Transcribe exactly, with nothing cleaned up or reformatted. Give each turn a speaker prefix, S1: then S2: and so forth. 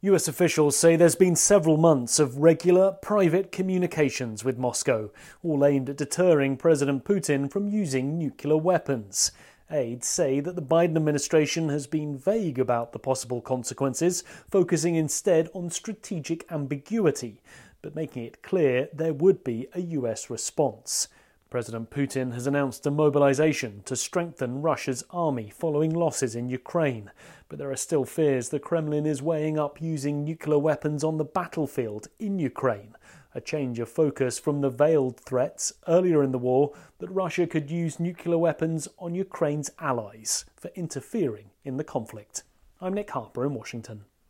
S1: U S officials say there's been several months of regular, private communications with Moscow, all aimed at deterring President Putin from using nuclear weapons. Aides say that the Biden administration has been vague about the possible consequences, focusing instead on strategic ambiguity, but making it clear there would be a U S response. President Putin has announced a mobilization to strengthen Russia's army following losses in Ukraine, but there are still fears the Kremlin is weighing up using nuclear weapons on the battlefield in Ukraine, a change of focus from the veiled threats earlier in the war that Russia could use nuclear weapons on Ukraine's allies for interfering in the conflict. I'm Nick Harper in Washington.